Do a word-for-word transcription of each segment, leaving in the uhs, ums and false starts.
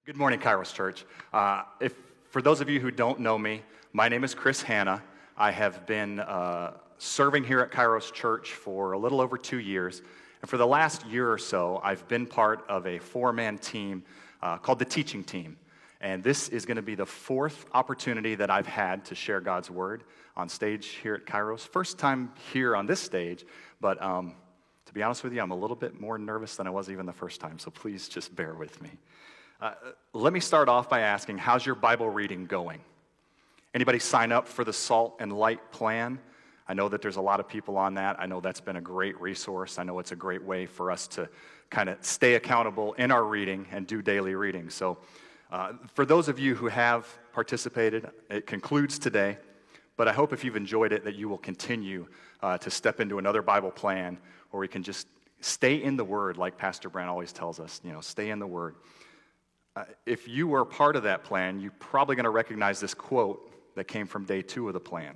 Good morning, Kairos Church. Uh, if for those of you who don't know me, my name is Chris Hanna. I have been uh, serving here at Kairos Church for a little over two years. And for the last year or so, I've been part of a four-man team uh, called the Teaching Team. And this is going to be the fourth opportunity that I've had to share God's Word on stage here at Kairos. First time here on this stage, but um, to be honest with you, I'm a little bit more nervous than I was even the first time, so please just bear with me. Uh, let me start off by asking, how's your Bible reading going? Anybody sign up for the Salt and Light plan? I know that there's a lot of people on that. I know that's been a great resource. I know it's a great way for us to kind of stay accountable in our reading and do daily reading. So uh, for those of you who have participated, it concludes today, but I hope if you've enjoyed it that you will continue uh, to step into another Bible plan where we can just stay in the Word, like Pastor Brent always tells us, you know, stay in the Word. Uh, if you were part of that plan, you're probably going to recognize this quote that came from day two of the plan.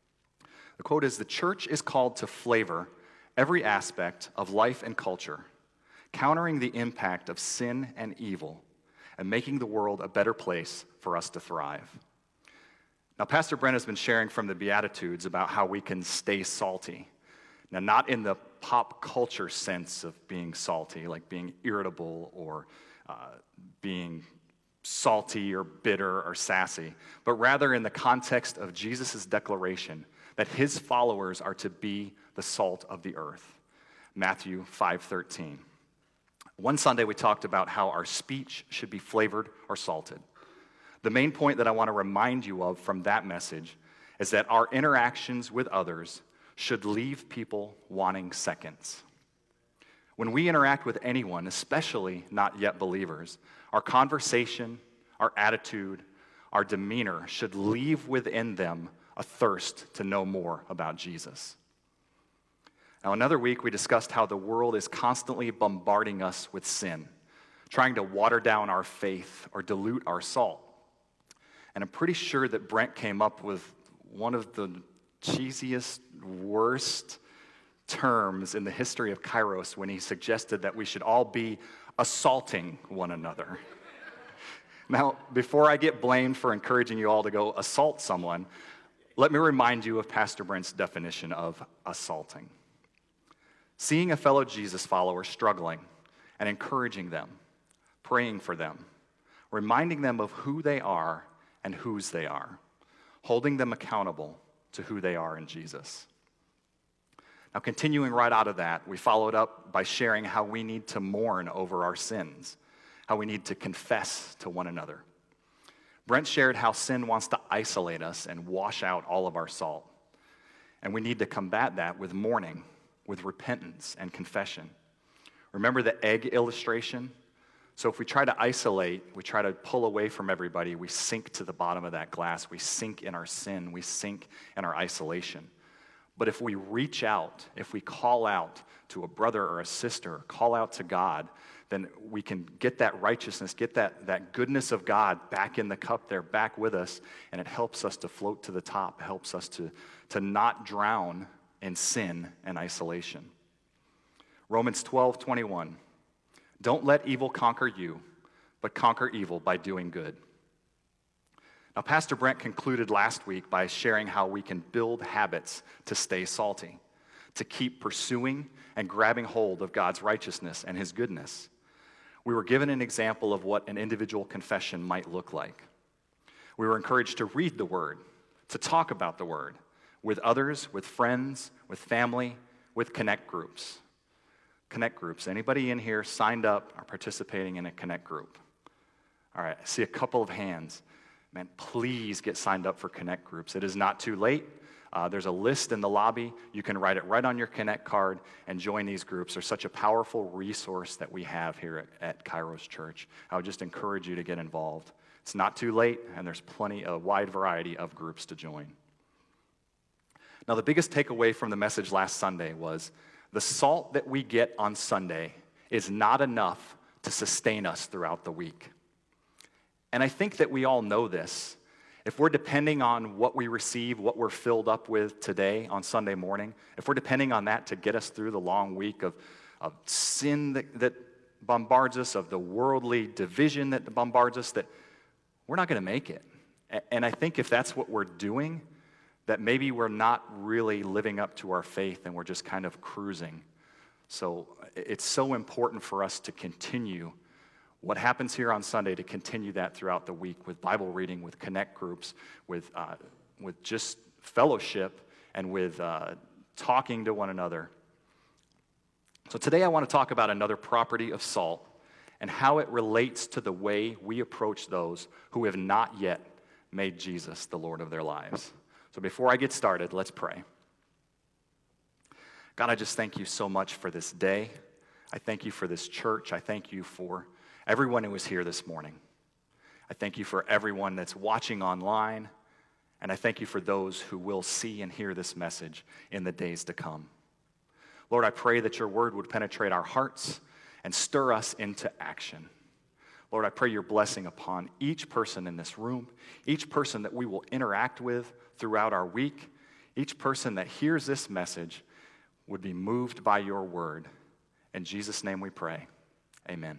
The quote is, "The church is called to flavor every aspect of life and culture, countering the impact of sin and evil, and making the world a better place for us to thrive." Now, Pastor Brent has been sharing from the Beatitudes about how we can stay salty. Now, not in the pop culture sense of being salty, like being irritable or uh, being salty or bitter or sassy, but rather in the context of Jesus' declaration that his followers are to be the salt of the earth. Matthew five thirteen. One Sunday we talked about how our speech should be flavored or salted. The main point that I want to remind you of from that message is that our interactions with others should leave people wanting seconds. When we interact with anyone, especially not yet believers, our conversation, our attitude, our demeanor should leave within them a thirst to know more about Jesus. Now, another week we discussed how the world is constantly bombarding us with sin, trying to water down our faith or dilute our salt. And I'm pretty sure that Brent came up with one of the cheesiest, worst terms in the history of Kairos when he suggested that we should all be assaulting one another. Now, before I get blamed for encouraging you all to go assault someone, let me remind you of Pastor Brent's definition of assaulting. Seeing a fellow Jesus follower struggling and encouraging them, praying for them, reminding them of who they are and whose they are, holding them accountable to who they are in Jesus. Now, continuing right out of that, we followed up by sharing how we need to mourn over our sins, how we need to confess to one another. Brent shared how sin wants to isolate us and wash out all of our salt. And we need to combat that with mourning, with repentance and confession. Remember the egg illustration? So if we try to isolate, we try to pull away from everybody, we sink to the bottom of that glass. We sink in our sin. We sink in our isolation. But if we reach out, if we call out to a brother or a sister, call out to God, then we can get that righteousness, get that, that goodness of God back in the cup there, back with us, and it helps us to float to the top. It helps us to, to not drown in sin and isolation. Romans twelve twenty-one. "Don't let evil conquer you, but conquer evil by doing good." Now, Pastor Brent concluded last week by sharing how we can build habits to stay salty, to keep pursuing and grabbing hold of God's righteousness and his goodness. We were given an example of what an individual confession might look like. We were encouraged to read the Word, to talk about the Word with others, with friends, with family, with connect groups. Connect groups. Anybody in here signed up or participating in a connect group? All right, I see a couple of hands. Man, please get signed up for connect groups. It is not too late. Uh, there's a list in the lobby. You can write it right on your connect card and join these groups. They're such a powerful resource that we have here at, at Kairos Church. I would just encourage you to get involved. It's not too late, and there's plenty, a wide variety of groups to join. Now, the biggest takeaway from the message last Sunday was the salt that we get on Sunday is not enough to sustain us throughout the week. And I think that we all know this. If we're depending on what we receive, what we're filled up with today on Sunday morning, if we're depending on that to get us through the long week of, of sin that, that bombards us, of the worldly division that bombards us, that we're not going to make it. And I think if that's what we're doing, that maybe we're not really living up to our faith and we're just kind of cruising. So it's so important for us to continue what happens here on Sunday, to continue that throughout the week with Bible reading, with connect groups, with uh, with just fellowship, and with uh, talking to one another. So today I want to talk about another property of salt and how it relates to the way we approach those who have not yet made Jesus the Lord of their lives. So before I get started, let's pray. God, I just thank you so much for this day. I thank you for this church. I thank you for everyone who is here this morning. I thank you for everyone that's watching online, and I thank you for those who will see and hear this message in the days to come. Lord, I pray that your word would penetrate our hearts and stir us into action. Lord, I pray your blessing upon each person in this room, each person that we will interact with throughout our week, each person that hears this message would be moved by your word. In Jesus' name we pray. Amen.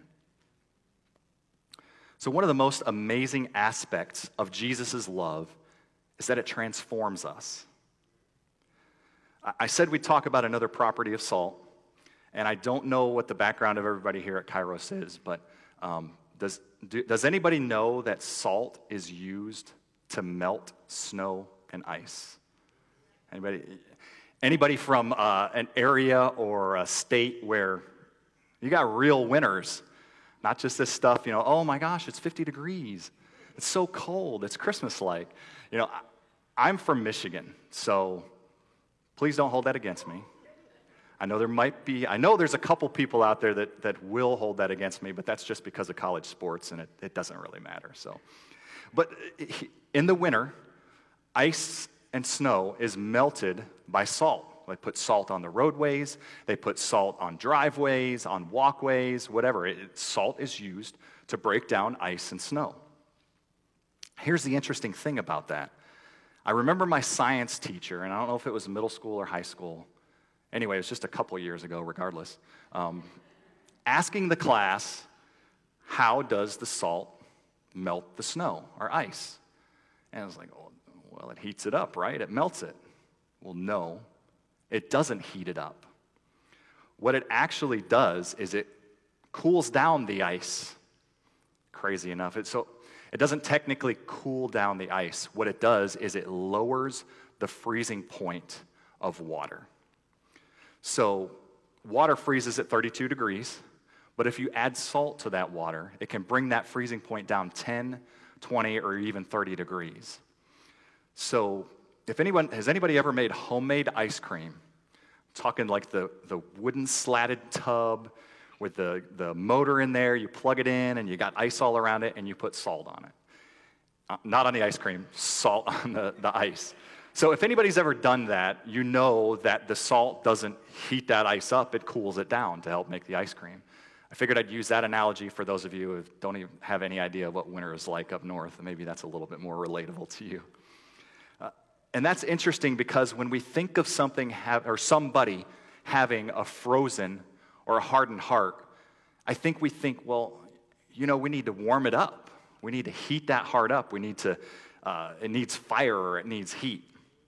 So one of the most amazing aspects of Jesus' love is that it transforms us. I said we'd talk about another property of salt, and I don't know what the background of everybody here at Kairos is, but um, does, do, does anybody know that salt is used to melt snow and ice? Anybody, anybody from uh, an area or a state where you got real winters? Not just this stuff, you know, oh my gosh, it's fifty degrees. It's so cold. It's Christmas-like. You know, I, I'm from Michigan, so please don't hold that against me. I know there might be, I know there's a couple people out there that, that will hold that against me, but that's just because of college sports, and it, it doesn't really matter. So, but in the winter, ice and snow is melted by salt. They put salt on the roadways, they put salt on driveways, on walkways, whatever. It, salt is used to break down ice and snow. Here's the interesting thing about that. I remember my science teacher, and I don't know if it was middle school or high school. Anyway, it was just a couple years ago, regardless. Um, asking the class, how does the salt melt the snow or ice? And I was like, oh, well, it heats it up, right? It melts it. Well, no. It doesn't heat it up. What it actually does is it cools down the ice. Crazy enough. It, so it doesn't technically cool down the ice. What it does is it lowers the freezing point of water. So water freezes at thirty-two degrees, but if you add salt to that water, it can bring that freezing point down ten, twenty, or even thirty degrees. So if anyone, has anybody ever made homemade ice cream? I'm talking like the, the wooden slatted tub with the, the motor in there, you plug it in and you got ice all around it and you put salt on it. Uh, not on the ice cream, salt on the, the ice. So if anybody's ever done that, you know that the salt doesn't heat that ice up, it cools it down to help make the ice cream. I figured I'd use that analogy for those of you who don't even have any idea what winter is like up north. Maybe that's a little bit more relatable to you. And that's interesting because when we think of something have, or somebody having a frozen or a hardened heart, I think we think, well, you know, we need to warm it up. We need to heat that heart up. We need to, uh, it needs fire or it needs heat.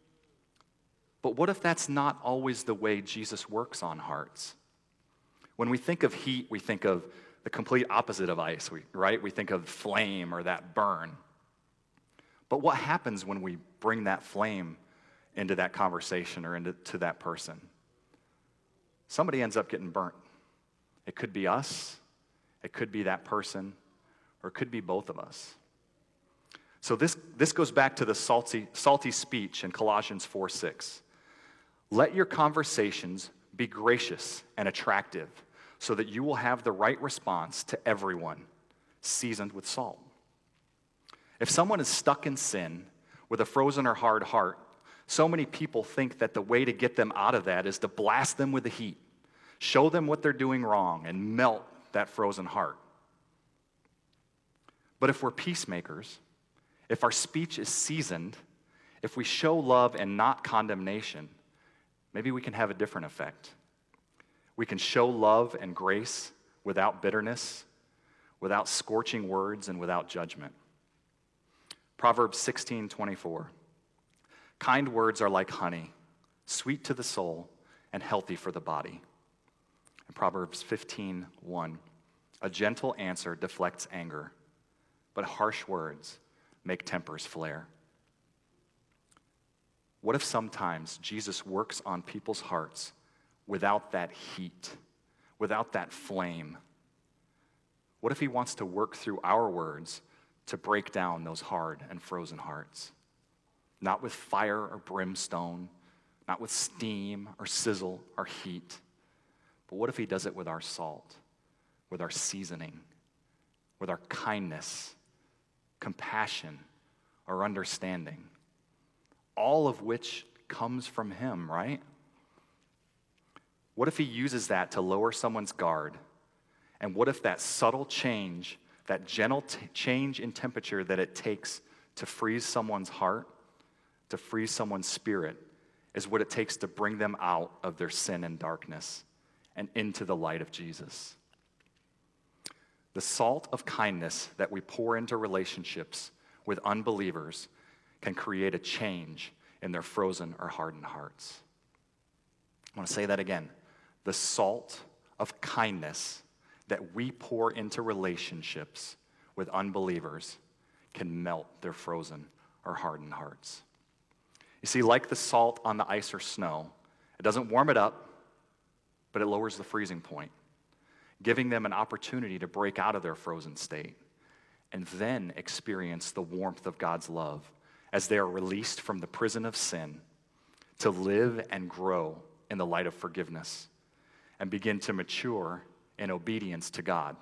But what if that's not always the way Jesus works on hearts? When we think of heat, we think of the complete opposite of ice, right? We think of flame or that burn. But what happens when we bring that flame into that conversation or into to that person? Somebody ends up getting burnt. It could be us, it could be that person, or it could be both of us. So this, this goes back to the salty, salty speech in Colossians four six. Let your conversations be gracious and attractive so that you will have the right response to everyone, seasoned with salt. If someone is stuck in sin with a frozen or hard heart, so many people think that the way to get them out of that is to blast them with the heat, show them what they're doing wrong, and melt that frozen heart. But if we're peacemakers, if our speech is seasoned, if we show love and not condemnation, maybe we can have a different effect. We can show love and grace without bitterness, without scorching words, and without judgment. Proverbs sixteen twenty-four. Kind words are like honey, sweet to the soul and healthy for the body. And Proverbs fifteen one. A gentle answer deflects anger, but harsh words make tempers flare. What if sometimes Jesus works on people's hearts without that heat, without that flame? What if he wants to work through our words to break down those hard and frozen hearts? Not with fire or brimstone, not with steam or sizzle or heat, but what if he does it with our salt, with our seasoning, with our kindness, compassion, or understanding? All of which comes from him, right? What if he uses that to lower someone's guard? And what if that subtle change, that gentle t- change in temperature that it takes to freeze someone's heart, to freeze someone's spirit, is what it takes to bring them out of their sin and darkness and into the light of Jesus? The salt of kindness that we pour into relationships with unbelievers can create a change in their frozen or hardened hearts. I want to say that again. The salt of kindness that we pour into relationships with unbelievers can melt their frozen or hardened hearts. You see, like the salt on the ice or snow, it doesn't warm it up, but it lowers the freezing point, giving them an opportunity to break out of their frozen state and then experience the warmth of God's love as they are released from the prison of sin to live and grow in the light of forgiveness and begin to mature in obedience to God.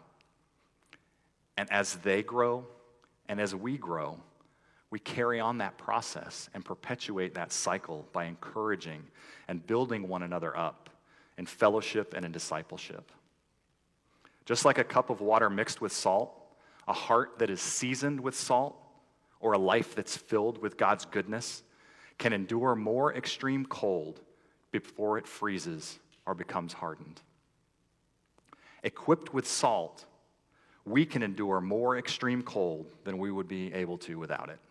And as they grow and as we grow, we carry on that process and perpetuate that cycle by encouraging and building one another up in fellowship and in discipleship. Just like a cup of water mixed with salt, a heart that is seasoned with salt, or a life that's filled with God's goodness, can endure more extreme cold before it freezes or becomes hardened. Equipped with salt, we can endure more extreme cold than we would be able to without it.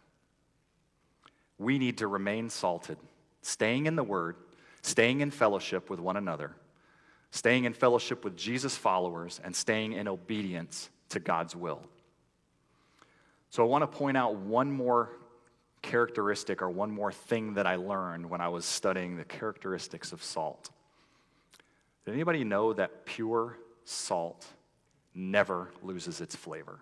We need to remain salted, staying in the Word, staying in fellowship with one another, staying in fellowship with Jesus' followers, and staying in obedience to God's will. So I want to point out one more characteristic or one more thing that I learned when I was studying the characteristics of salt. Did anybody know that pure salt never loses its flavor?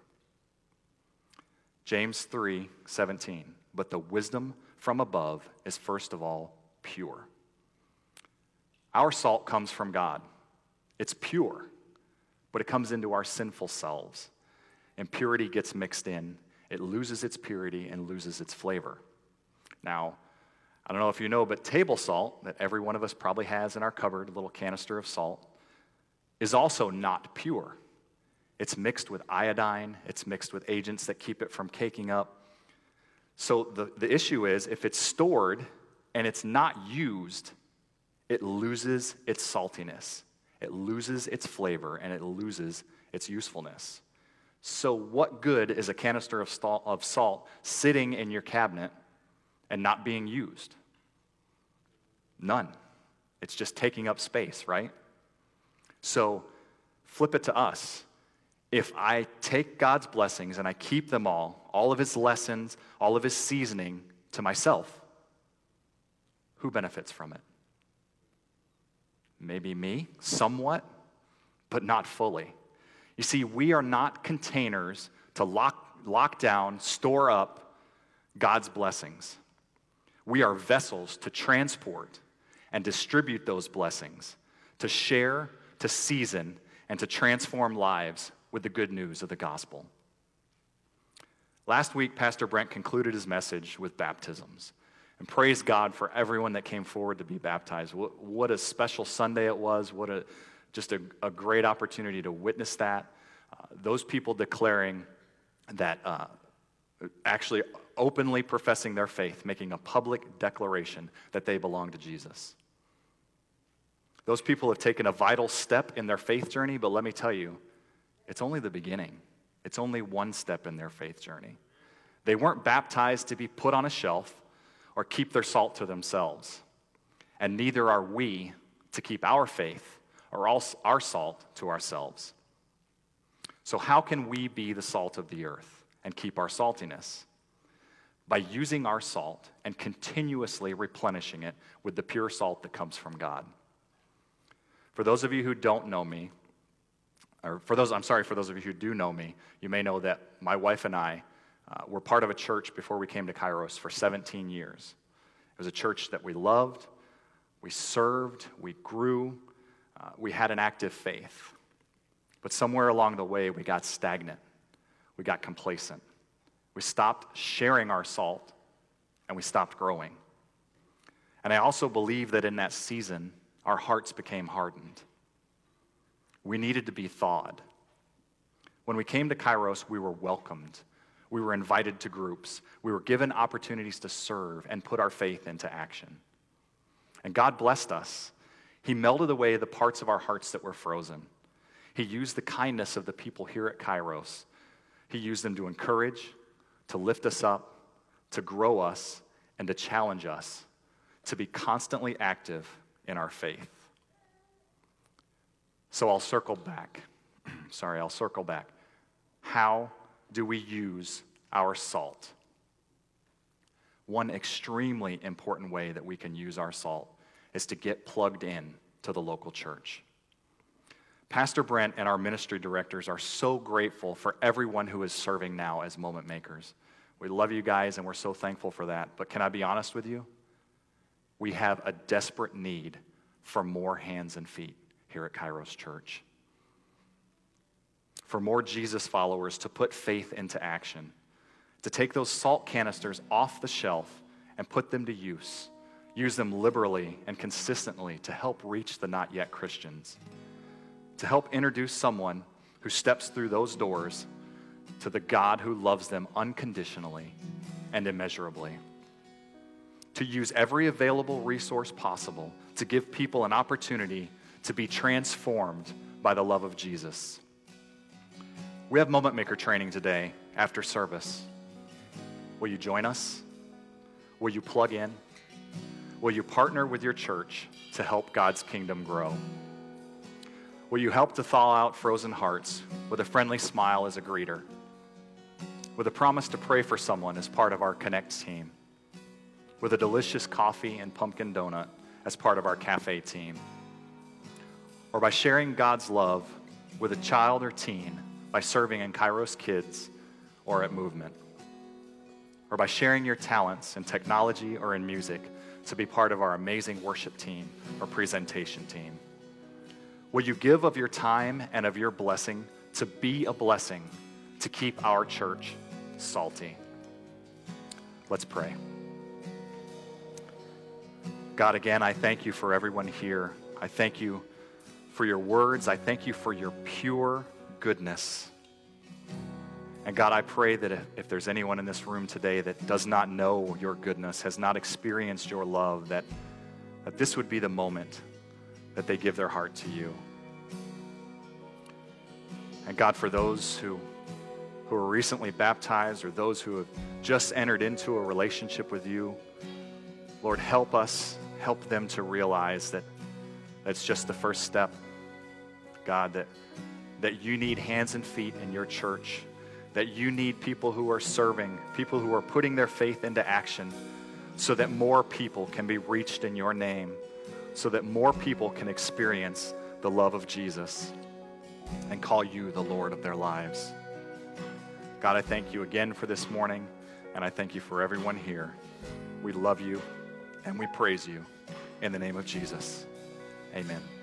James three seventeen. But the wisdom from above is first of all pure. Our salt comes from God. It's pure, but it comes into our sinful selves. Impurity gets mixed in. It loses its purity and loses its flavor. Now, I don't know if you know, but table salt, that every one of us probably has in our cupboard, a little canister of salt, is also not pure. It's mixed with iodine. It's mixed with agents that keep it from caking up. So the, the issue is, if it's stored and it's not used, it loses its saltiness. It loses its flavor, and it loses its usefulness. So what good is a canister of salt, of salt sitting in your cabinet and not being used? None. It's just taking up space, right? So flip it to us. If I take God's blessings and I keep them all, all of his lessons, all of his seasoning to myself, who benefits from it? Maybe me, somewhat, but not fully. You see, we are not containers to lock, lock down, store up God's blessings. We are vessels to transport and distribute those blessings, to share, to season, and to transform lives with the good news of the gospel. Last week, Pastor Brent concluded his message with baptisms. And praise God for everyone that came forward to be baptized. What, what a special Sunday it was. What a just a, a great opportunity to witness that. Uh, those people declaring that, uh, actually openly professing their faith, making a public declaration that they belong to Jesus. Those people have taken a vital step in their faith journey, but let me tell you, it's only the beginning. It's only one step in their faith journey. They weren't baptized to be put on a shelf or keep their salt to themselves. And neither are we to keep our faith or our salt to ourselves. So how can we be the salt of the earth and keep our saltiness? By using our salt and continuously replenishing it with the pure salt that comes from God. For those of you who don't know me, or for those, I'm sorry, for those of you who do know me, you may know that my wife and I uh, were part of a church before we came to Kairos for seventeen years. It was a church that we loved, we served, we grew, uh, we had an active faith. But somewhere along the way, we got stagnant, we got complacent. We stopped sharing our salt, and we stopped growing. And I also believe that in that season, our hearts became hardened. We needed to be thawed. When we came to Kairos, we were welcomed. We were invited to groups. We were given opportunities to serve and put our faith into action. And God blessed us. He melted away the parts of our hearts that were frozen. He used the kindness of the people here at Kairos. He used them to encourage, to lift us up, to grow us, and to challenge us to be constantly active in our faith. So I'll circle back. Sorry, I'll circle back. How do we use our salt? One extremely important way that we can use our salt is to get plugged in to the local church. Pastor Brent and our ministry directors are so grateful for everyone who is serving now as Moment Makers. We love you guys, and we're so thankful for that. But can I be honest with you? We have a desperate need for more hands and feet here at Kairos Church. For more Jesus followers to put faith into action, to take those salt canisters off the shelf and put them to use. Use them liberally and consistently to help reach the not yet Christians. To help introduce someone who steps through those doors to the God who loves them unconditionally and immeasurably. To use every available resource possible to give people an opportunity to be transformed by the love of Jesus. We have Moment Maker training today after service. Will you join us? Will you plug in? Will you partner with your church to help God's kingdom grow? Will you help to thaw out frozen hearts with a friendly smile as a greeter? With a promise to pray for someone as part of our Connect team? With a delicious coffee and pumpkin donut as part of our cafe team? Or by sharing God's love with a child or teen by serving in Kairos Kids or at Movement? Or by sharing your talents in technology or in music to be part of our amazing worship team or presentation team? Will you give of your time and of your blessing to be a blessing to keep our church salty? Let's pray. God, again, I thank you for everyone here. I thank you for your words. I thank you for your pure goodness. And God, I pray that if, if there's anyone in this room today that does not know your goodness, has not experienced your love, that, that this would be the moment that they give their heart to you. And God, for those who, who are recently baptized or those who have just entered into a relationship with you, Lord, help us, help them to realize that that's just the first step. God, that, that you need hands and feet in your church, that you need people who are serving, people who are putting their faith into action so that more people can be reached in your name, so that more people can experience the love of Jesus and call you the Lord of their lives. God, I thank you again for this morning, and I thank you for everyone here. We love you, and we praise you in the name of Jesus. Amen.